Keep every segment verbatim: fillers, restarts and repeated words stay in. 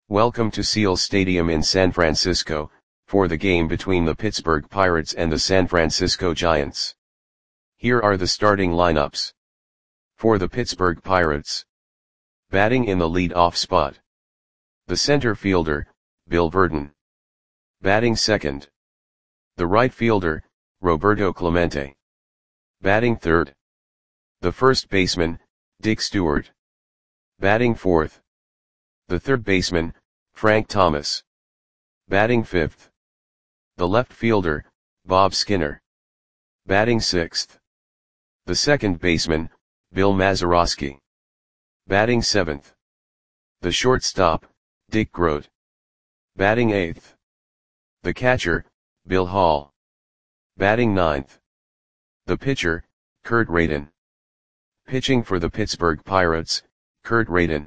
Welcome to Seal Stadium in San Francisco, for the game between the Pittsburgh Pirates and the San Francisco Giants. Here are the starting lineups. For the Pittsburgh Pirates. Batting in the lead-off spot. The center fielder, Bill Virdon. Batting second. The right fielder, Roberto Clemente. Batting third. The first baseman, Dick Stewart. Batting fourth. The third baseman, Frank Thomas. Batting fifth. The left fielder, Bob Skinner. Batting sixth. The second baseman, Bill Mazeroski. Batting seventh. The shortstop, Dick Groat. Batting eighth. The catcher, Bill Hall. Batting ninth. The pitcher, Kurt Radin. Pitching for the Pittsburgh Pirates, Kurt Radin.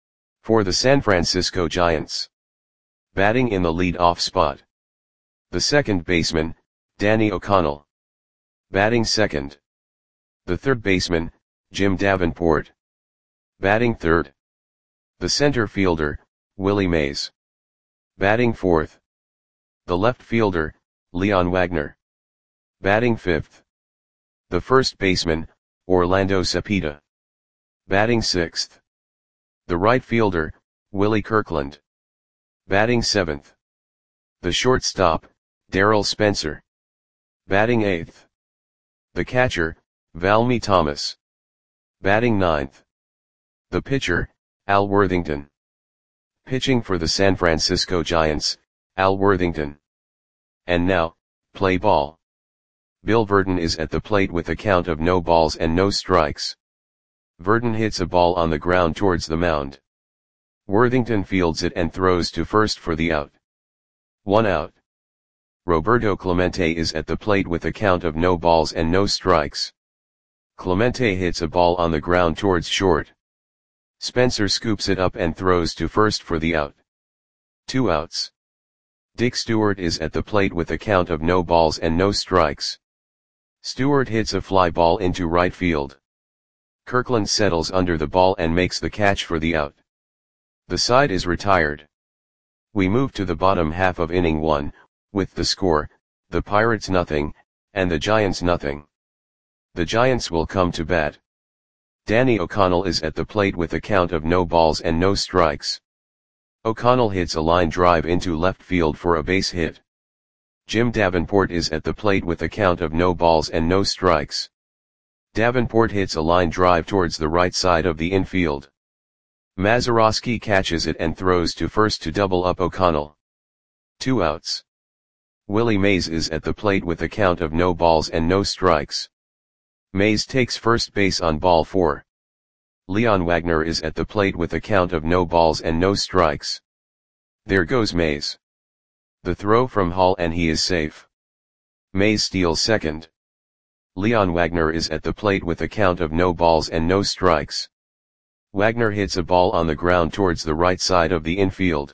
For the San Francisco Giants. Batting in the lead-off spot. The second baseman, Danny O'Connell. Batting second. The third baseman, Jim Davenport. Batting third. The center fielder, Willie Mays. Batting fourth. The left fielder, Leon Wagner. Batting fifth. The first baseman, Orlando Cepeda. Batting sixth. The right fielder, Willie Kirkland. Batting seventh. The shortstop, Darryl Spencer. Batting eighth. The catcher, Valmy Thomas. Batting ninth. The pitcher, Al Worthington. Pitching for the San Francisco Giants, Al Worthington. And now, play ball. Bill Virdon is at the plate with a count of no balls and no strikes. Virdon hits a ball on the ground towards the mound. Worthington fields it and throws to first for the out. One out. Roberto Clemente is at the plate with a count of no balls and no strikes. Clemente hits a ball on the ground towards short. Spencer scoops it up and throws to first for the out. Two outs. Dick Stewart is at the plate with a count of no balls and no strikes. Stewart hits a fly ball into right field. Kirkland settles under the ball and makes the catch for the out. The side is retired. We move to the bottom half of inning one, with the score, the Pirates nothing, and the Giants nothing. The Giants will come to bat. Danny O'Connell is at the plate with a count of no balls and no strikes. O'Connell hits a line drive into left field for a base hit. Jim Davenport is at the plate with a count of no balls and no strikes. Davenport hits a line drive towards the right side of the infield. Mazeroski catches it and throws to first to double up O'Connell. Two outs. Willie Mays is at the plate with a count of no balls and no strikes. Mays takes first base on ball four. Leon Wagner is at the plate with a count of no balls and no strikes. There goes Mays. The throw from Hall and he is safe. Mays steals second. Leon Wagner is at the plate with a count of no balls and no strikes. Wagner hits a ball on the ground towards the right side of the infield.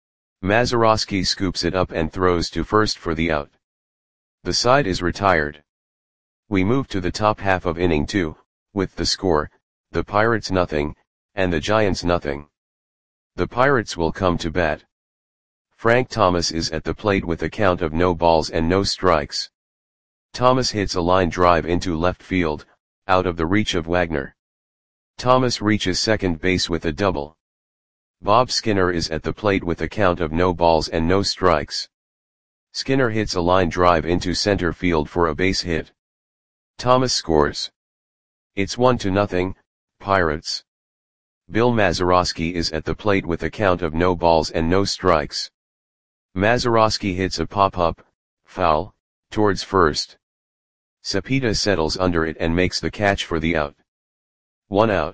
Mazeroski scoops it up and throws to first for the out. The side is retired. We move to the top half of inning two, with the score, the Pirates nothing, and the Giants nothing. The Pirates will come to bat. Frank Thomas is at the plate with a count of no balls and no strikes. Thomas hits a line drive into left field, out of the reach of Wagner. Thomas reaches second base with a double. Bob Skinner is at the plate with a count of no balls and no strikes. Skinner hits a line drive into center field for a base hit. Thomas scores. It's one to nothing, Pirates. Bill Mazeroski is at the plate with a count of no balls and no strikes. Mazeroski hits a pop-up, foul, towards first. Cepeda settles under it and makes the catch for the out. One out.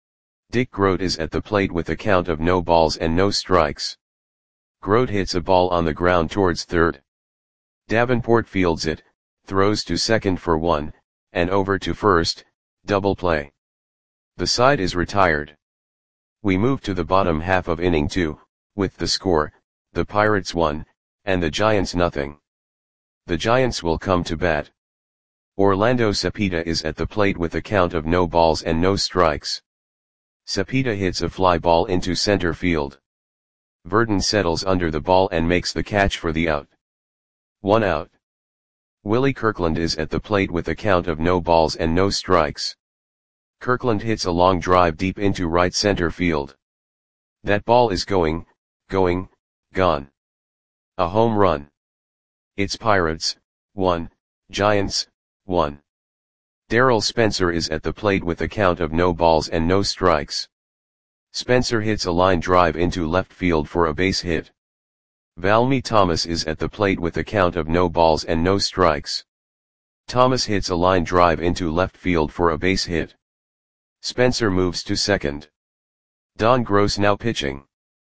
Dick Groat is at the plate with a count of no balls and no strikes. Groat hits a ball on the ground towards third. Davenport fields it, throws to second for one, and over to first, double play. The side is retired. We move to the bottom half of inning two, with the score, the Pirates one, and the Giants nothing. The Giants will come to bat. Orlando Cepeda is at the plate with a count of no balls and no strikes. Cepeda hits a fly ball into center field. Verdon settles under the ball and makes the catch for the out. One out. Willie Kirkland is at the plate with a count of no balls and no strikes. Kirkland hits a long drive deep into right center field. That ball is going, going, gone. A home run. It's Pirates, one, Giants, one. Darryl Spencer is at the plate with a count of no balls and no strikes. Spencer hits a line drive into left field for a base hit. Valmy Thomas is at the plate with a count of no balls and no strikes. Thomas hits a line drive into left field for a base hit. Spencer moves to second. Don Gross now pitching.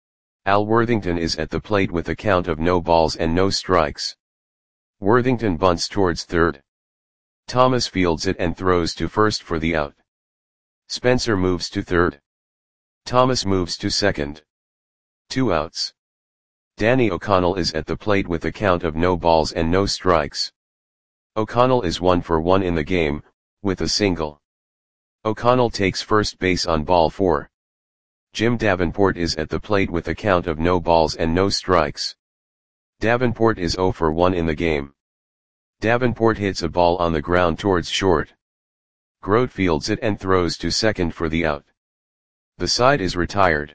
Al Worthington is at the plate with a count of no balls and no strikes. Worthington bunts towards third. Thomas fields it and throws to first for the out. Spencer moves to third. Thomas moves to second. Two outs. Danny O'Connell is at the plate with a count of no balls and no strikes. O'Connell is one for one in the game, with a single. O'Connell takes first base on ball four. Jim Davenport is at the plate with a count of no balls and no strikes. Davenport is zero for one in the game. Davenport hits a ball on the ground towards short. Grote fields it and throws to second for the out. The side is retired.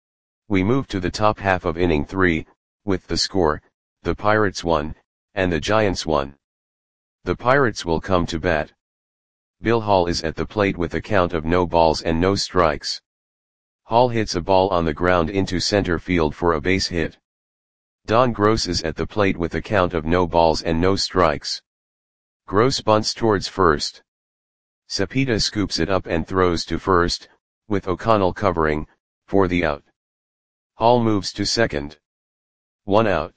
We move to the top half of inning three, with the score, the Pirates won, and the Giants won. The Pirates will come to bat. Bill Hall is at the plate with a count of no balls and no strikes. Hall hits a ball on the ground into center field for a base hit. Don Gross is at the plate with a count of no balls and no strikes. Gross bunts towards first. Cepeda scoops it up and throws to first, with O'Connell covering, for the out. Hall moves to second. One out.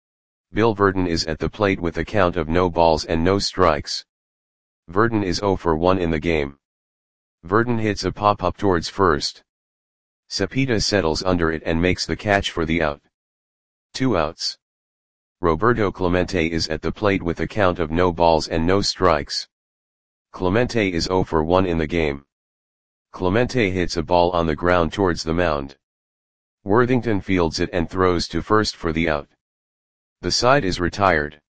Bill Verdon is at the plate with a count of no balls and no strikes. Verdon is zero for one in the game. Verdon hits a pop-up towards first. Cepeda settles under it and makes the catch for the out. Two outs. Roberto Clemente is at the plate with a count of no balls and no strikes. Clemente is zero for one in the game. Clemente hits a ball on the ground towards the mound. Worthington fields it and throws to first for the out. The side is retired.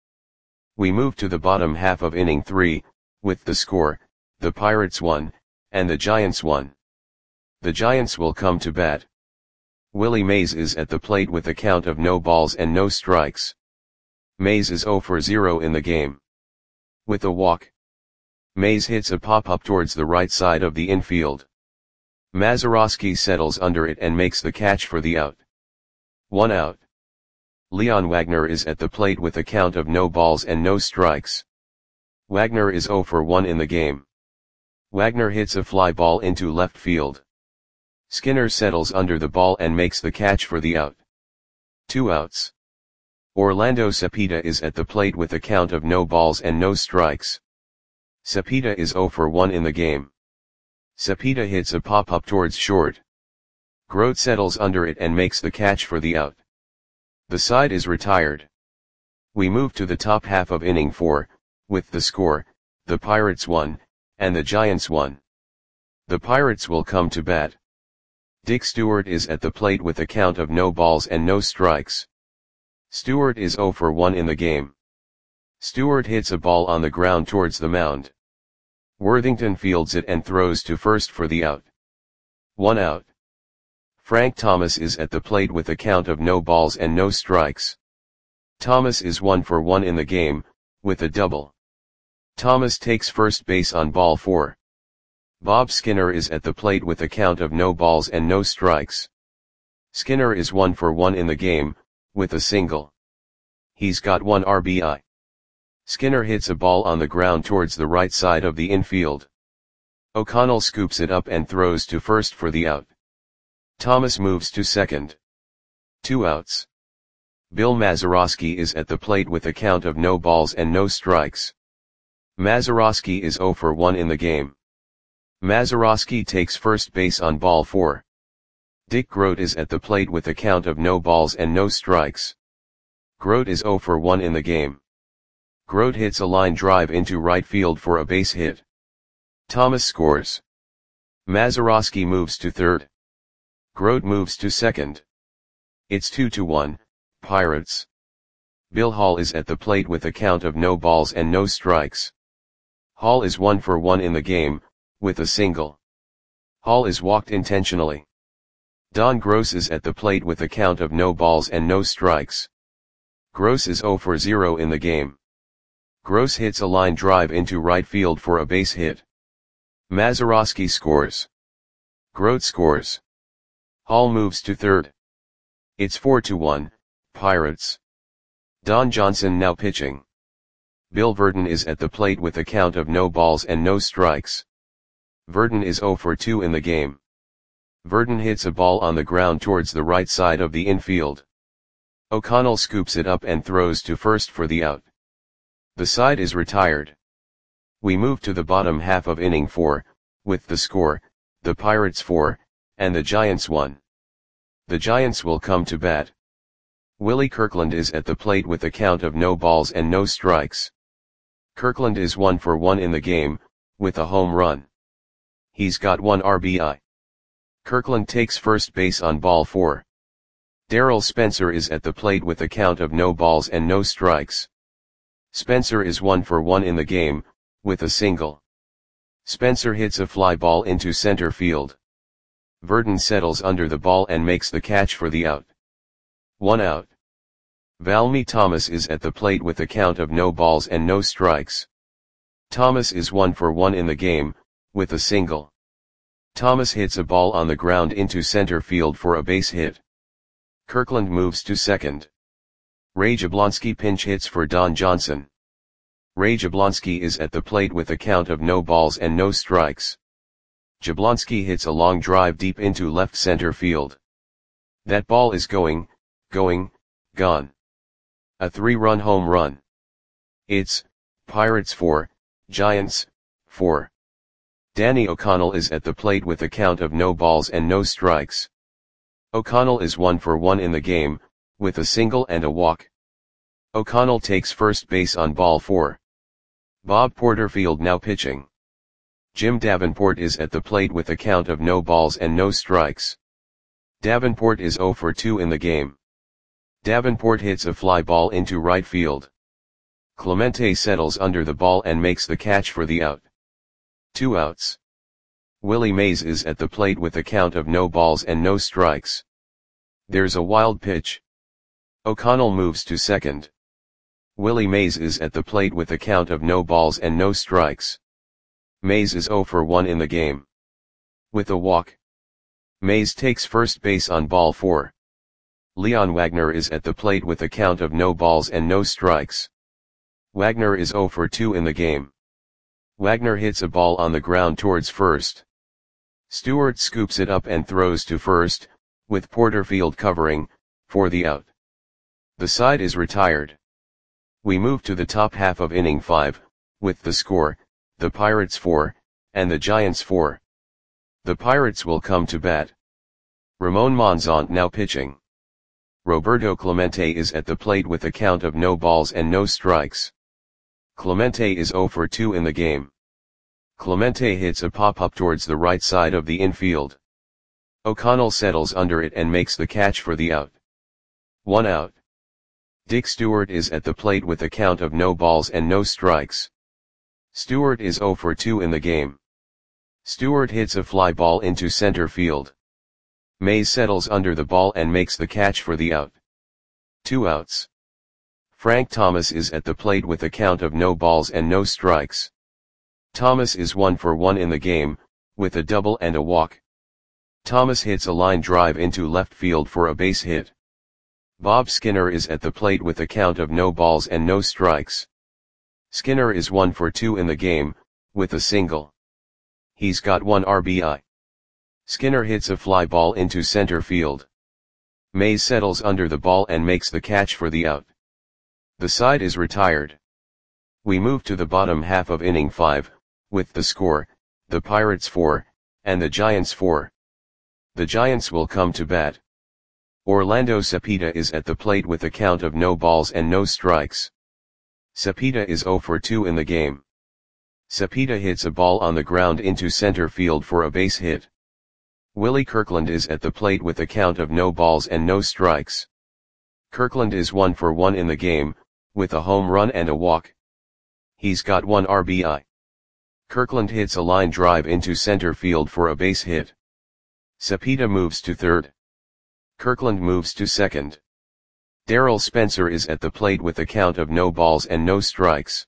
We move to the bottom half of inning three, with the score, the Pirates won, and the Giants won. The Giants will come to bat. Willie Mays is at the plate with a count of no balls and no strikes. Mays is zero for zero in the game. With a walk. Mays hits a pop-up towards the right side of the infield. Mazeroski settles under it and makes the catch for the out. One out. Leon Wagner is at the plate with a count of no balls and no strikes. Wagner is zero for one in the game. Wagner hits a fly ball into left field. Skinner settles under the ball and makes the catch for the out. Two outs. Orlando Cepeda is at the plate with a count of no balls and no strikes. Cepeda is zero for one in the game. Cepeda hits a pop-up towards short. Grote settles under it and makes the catch for the out. The side is retired. We move to the top half of inning four, with the score, the Pirates won, and the Giants won. The Pirates will come to bat. Dick Stewart is at the plate with a count of no balls and no strikes. Stewart is zero for one in the game. Stewart hits a ball on the ground towards the mound. Worthington fields it and throws to first for the out. One out. Frank Thomas is at the plate with a count of no balls and no strikes. Thomas is one for one in the game, with a double. Thomas takes first base on ball four. Bob Skinner is at the plate with a count of no balls and no strikes. Skinner is one for one in the game, with a single. He's got one R B I. Skinner hits a ball on the ground towards the right side of the infield. O'Connell scoops it up and throws to first for the out. Thomas moves to second. Two outs. Bill Mazeroski is at the plate with a count of no balls and no strikes. Mazeroski is zero for one in the game. Mazeroski takes first base on ball four. Dick Grote is at the plate with a count of no balls and no strikes. Grote is zero for one in the game. Grote hits a line drive into right field for a base hit. Thomas scores. Mazeroski moves to third. Grote moves to second. It's two to one, Pirates. Bill Hall is at the plate with a count of no balls and no strikes. Hall is one for one in the game, with a single. Hall is walked intentionally. Don Gross is at the plate with a count of no balls and no strikes. Gross is zero for zero in the game. Gross hits a line drive into right field for a base hit. Mazeroski scores. Grote scores. Hall moves to third. It's four to one, Pirates. Don Johnson now pitching. Bill Verdon is at the plate with a count of no balls and no strikes. Verdon is zero for two in the game. Verdon hits a ball on the ground towards the right side of the infield. O'Connell scoops it up and throws to first for the out. The side is retired. We move to the bottom half of inning four, with the score, the Pirates four, and the Giants one. The Giants will come to bat. Willie Kirkland is at the plate with a count of no balls and no strikes. Kirkland is one for one in the game, with a home run. He's got one R B I. Kirkland takes first base on ball four. Darrell Spencer is at the plate with a count of no balls and no strikes. Spencer is one for one in the game, with a single. Spencer hits a fly ball into center field. Verdon settles under the ball and makes the catch for the out. One out. Valmy Thomas is at the plate with a count of no balls and no strikes. Thomas is one for one in the game, with a single. Thomas hits a ball on the ground into center field for a base hit. Kirkland moves to second. Ray Jablonski pinch hits for Don Johnson. Ray Jablonski is at the plate with a count of no balls and no strikes. Jablonski hits a long drive deep into left center field. That ball is going, going, gone. A three-run home run. It's Pirates four, Giants four. Danny O'Connell is at the plate with a count of no balls and no strikes. O'Connell is one for one in the game, with a single and a walk. O'Connell takes first base on ball four. Bob Porterfield now pitching. Jim Davenport is at the plate with a count of no balls and no strikes. Davenport is zero for two in the game. Davenport hits a fly ball into right field. Clemente settles under the ball and makes the catch for the out. Two outs. Willie Mays is at the plate with a count of no balls and no strikes. There's a wild pitch. O'Connell moves to second. Willie Mays is at the plate with a count of no balls and no strikes. Mays is zero for one in the game. With a walk. Mays takes first base on ball four. Leon Wagner is at the plate with a count of no balls and no strikes. Wagner is zero for two in the game. Wagner hits a ball on the ground towards first. Stewart scoops it up and throws to first, with Porterfield covering, for the out. The side is retired. We move to the top half of inning five, with the score, the Pirates four, and the Giants four. The Pirates will come to bat. Ramon Monzont now pitching. Roberto Clemente is at the plate with a count of no balls and no strikes. Clemente is zero for two in the game. Clemente hits a pop-up towards the right side of the infield. O'Connell settles under it and makes the catch for the out. One out. Dick Stewart is at the plate with a count of no balls and no strikes. Stewart is zero for two in the game. Stewart hits a fly ball into center field. Mays settles under the ball and makes the catch for the out. Two outs. Frank Thomas is at the plate with a count of no balls and no strikes. Thomas is one for one in the game, with a double and a walk. Thomas hits a line drive into left field for a base hit. Bob Skinner is at the plate with a count of no balls and no strikes. Skinner is one for two in the game, with a single. He's got one R B I. Skinner hits a fly ball into center field. Mays settles under the ball and makes the catch for the out. The side is retired. We move to the bottom half of inning five, with the score, the Pirates four, and the Giants four. The Giants will come to bat. Orlando Cepeda is at the plate with a count of no balls and no strikes. Cepeda is zero for two in the game. Cepeda hits a ball on the ground into center field for a base hit. Willie Kirkland is at the plate with a count of no balls and no strikes. Kirkland is one for one in the game, with a home run and a walk. He's got one R B I. Kirkland hits a line drive into center field for a base hit. Cepeda moves to third. Kirkland moves to second. Darryl Spencer is at the plate with a count of no balls and no strikes.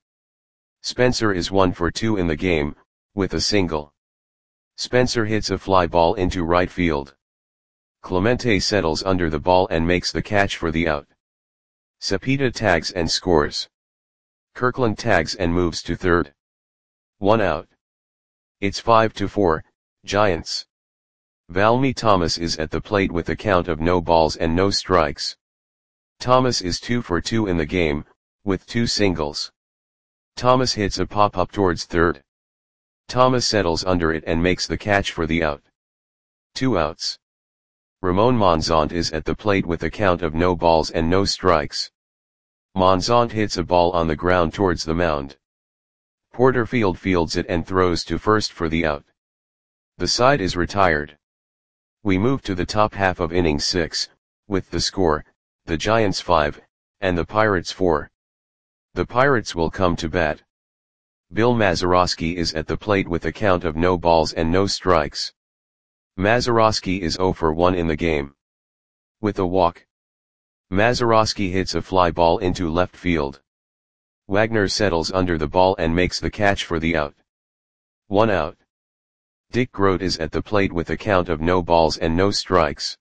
Spencer is one for two in the game, with a single. Spencer hits a fly ball into right field. Clemente settles under the ball and makes the catch for the out. Cepeda tags and scores. Kirkland tags and moves to third. One out. It's five to four, Giants. Valmy Thomas is at the plate with a count of no balls and no strikes. Thomas is two for two in the game, with two singles. Thomas hits a pop-up towards third. Thomas settles under it and makes the catch for the out. Two outs. Ramon Monzont is at the plate with a count of no balls and no strikes. Monzont hits a ball on the ground towards the mound. Porterfield fields it and throws to first for the out. The side is retired. We move to the top half of inning six, with the score, the Giants five, and the Pirates four. The Pirates will come to bat. Bill Mazeroski is at the plate with a count of no balls and no strikes. Mazeroski is zero for one in the game. With a walk. Mazeroski hits a fly ball into left field. Wagner settles under the ball and makes the catch for the out. One out. Dick Grote is at the plate with a count of no balls and no strikes.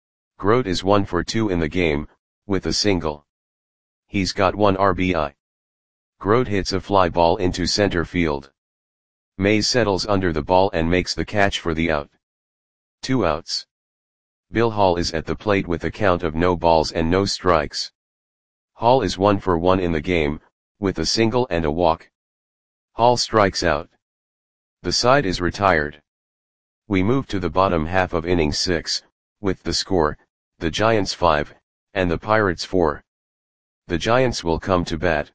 Grote is one for two in the game, with a single. He's got one R B I. Grote hits a fly ball into center field. Mays settles under the ball and makes the catch for the out. Two outs. Bill Hall is at the plate with a count of no balls and no strikes. Hall is one for one in the game, with a single and a walk. Hall strikes out. The side is retired. We move to the bottom half of inning six, with the score, the Giants five, and the Pirates four. The Giants will come to bat.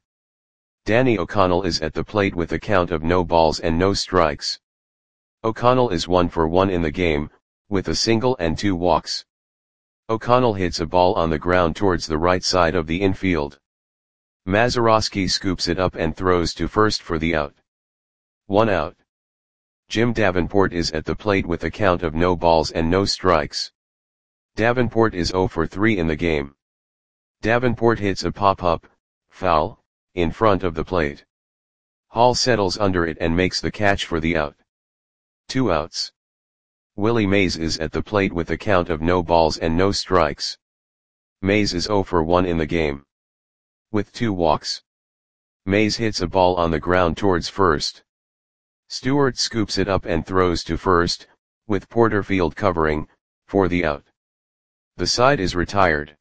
Danny O'Connell is at the plate with a count of no balls and no strikes. O'Connell is one for one in the game, with a single and two walks. O'Connell hits a ball on the ground towards the right side of the infield. Mazeroski scoops it up and throws to first for the out. One out. Jim Davenport is at the plate with a count of no balls and no strikes. Davenport is zero for three in the game. Davenport hits a pop-up, foul, in front of the plate. Hall settles under it and makes the catch for the out. Two outs. Willie Mays is at the plate with a count of no balls and no strikes. Mays is zero for one in the game. With two walks. Mays hits a ball on the ground towards first. Stewart scoops it up and throws to first, with Porterfield covering, for the out. The side is retired.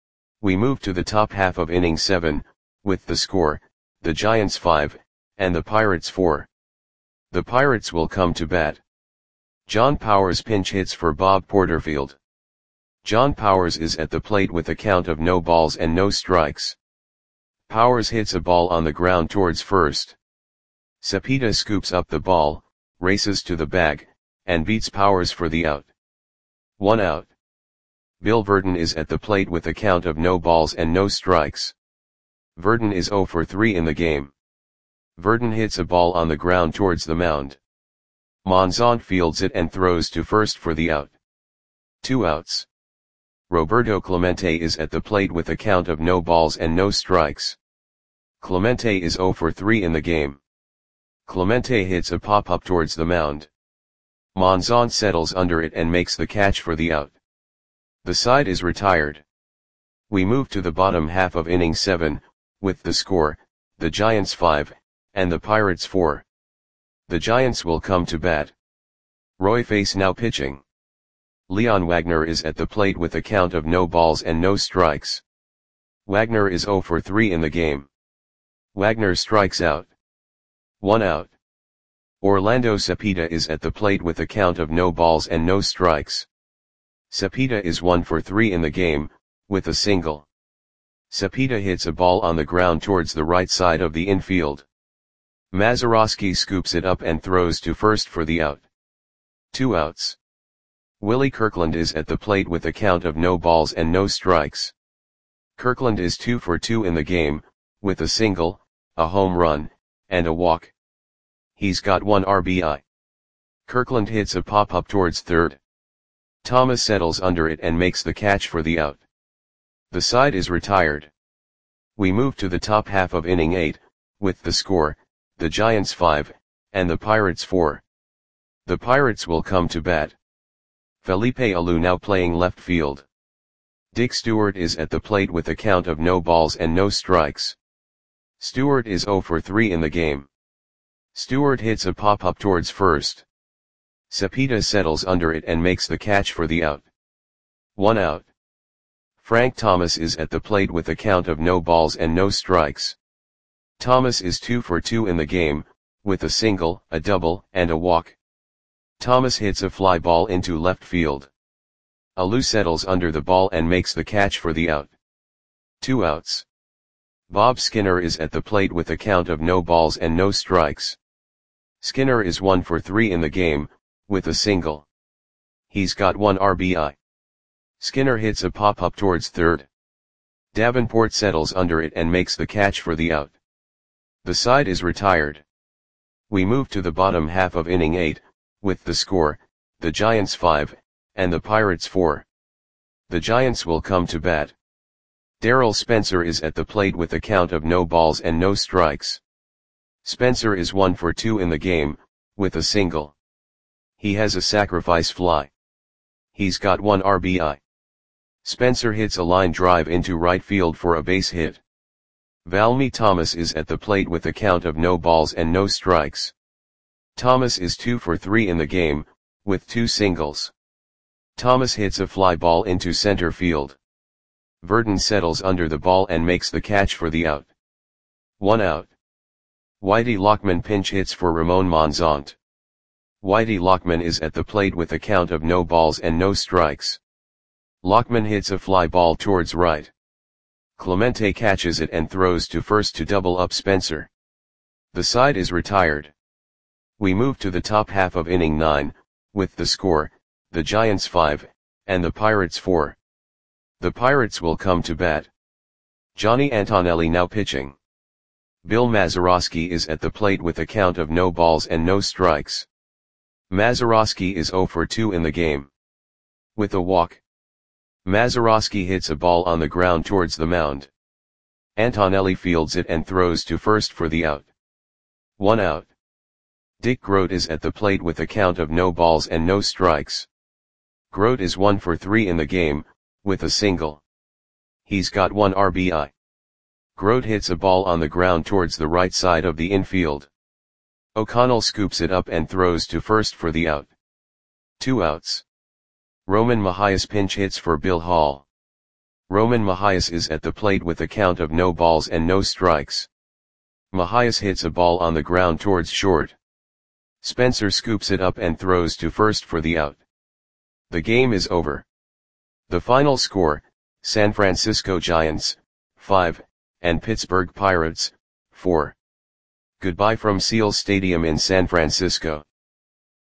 We move to the top half of inning seven, with the score, the Giants five, and the Pirates four. The Pirates will come to bat. John Powers pinch hits for Bob Porterfield. John Powers is at the plate with a count of no balls and no strikes. Powers hits a ball on the ground towards first. Cepeda scoops up the ball, races to the bag, and beats Powers for the out. One out. Bill Verdon is at the plate with a count of no balls and no strikes. Verdon is zero for three in the game. Verdon hits a ball on the ground towards the mound. Monzont fields it and throws to first for the out. Two outs. Roberto Clemente is at the plate with a count of no balls and no strikes. Clemente is zero for three in the game. Clemente hits a pop-up towards the mound. Monzont settles under it and makes the catch for the out. The side is retired. We move to the bottom half of inning seven, with the score, the Giants five, and the Pirates four. The Giants will come to bat. Roy Face now pitching. Leon Wagner is at the plate with a count of no balls and no strikes. Wagner is zero for three in the game. Wagner strikes out. One out. Orlando Cepeda is at the plate with a count of no balls and no strikes. Cepeda is one for three in the game, with a single. Cepeda hits a ball on the ground towards the right side of the infield. Mazeroski scoops it up and throws to first for the out. Two outs. Willie Kirkland is at the plate with a count of no balls and no strikes. Kirkland is two for two in the game, with a single, a home run, and a walk. He's got one R B I. Kirkland hits a pop-up towards third. Thomas settles under it and makes the catch for the out. The side is retired. We move to the top half of inning eight, with the score, the Giants five, and the Pirates four. The Pirates will come to bat. Felipe Alou now playing left field. Dick Stewart is at the plate with a count of no balls and no strikes. Stewart is zero for three in the game. Stewart hits a pop-up towards first. Cepeda settles under it and makes the catch for the out. One out. Frank Thomas is at the plate with a count of no balls and no strikes. Thomas is two for two in the game, with a single, a double, and a walk. Thomas hits a fly ball into left field. Alou settles under the ball and makes the catch for the out. Two outs. Bob Skinner is at the plate with a count of no balls and no strikes. Skinner is one for three in the game, with a single. He's got one R B I. Skinner hits a pop-up towards third. Davenport settles under it and makes the catch for the out. The side is retired. We move to the bottom half of inning eight, with the score, the Giants five, and the Pirates four. The Giants will come to bat. Darrell Spencer is at the plate with a count of no balls and no strikes. Spencer is one for two in the game, with a single. He has a sacrifice fly. He's got one R B I. Spencer hits a line drive into right field for a base hit. Valmy Thomas is at the plate with a count of no balls and no strikes. Thomas is two for three in the game, with two singles. Thomas hits a fly ball into center field. Verdon settles under the ball and makes the catch for the out. One out. Whitey Lockman pinch hits for Ramon Monzont. Whitey Lockman is at the plate with a count of no balls and no strikes. Lockman hits a fly ball towards right. Clemente catches it and throws to first to double up Spencer. The side is retired. We move to the top half of inning nine, with the score, the Giants five, and the Pirates four. The Pirates will come to bat. Johnny Antonelli now pitching. Bill Mazeroski is at the plate with a count of no balls and no strikes. Mazeroski is zero for two in the game. With a walk. Mazeroski hits a ball on the ground towards the mound. Antonelli fields it and throws to first for the out. One out. Dick Grote is at the plate with a count of no balls and no strikes. Grote is one for three in the game, with a single. He's got one R B I. Grote hits a ball on the ground towards the right side of the infield. O'Connell scoops it up and throws to first for the out. Two outs. Roman Mahias pinch hits for Bill Hall. Roman Mahias is at the plate with a count of no balls and no strikes. Mahias hits a ball on the ground towards short. Spencer scoops it up and throws to first for the out. The game is over. The final score, San Francisco Giants, five, and Pittsburgh Pirates, four. Goodbye from Seal Stadium in San Francisco.